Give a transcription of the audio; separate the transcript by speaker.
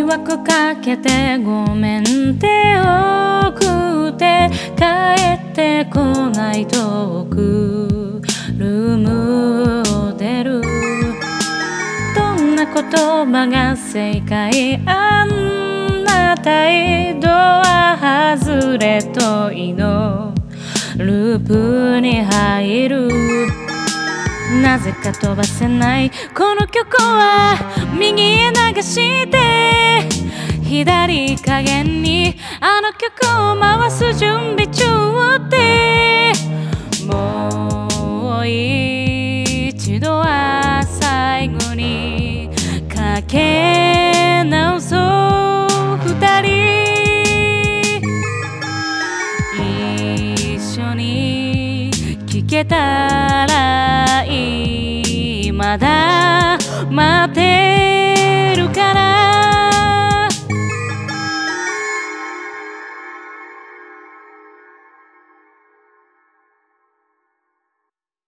Speaker 1: 惑かけてごめんって送って帰ってこないトークルームを出る。どんな言葉が正解？あんな態度は外れ問いのループに入る。なぜか飛ばせないこの曲は右へ流して左加減にあの曲を回す準備中で、もう一度は最後にかけ直そう二人。一緒に聴けた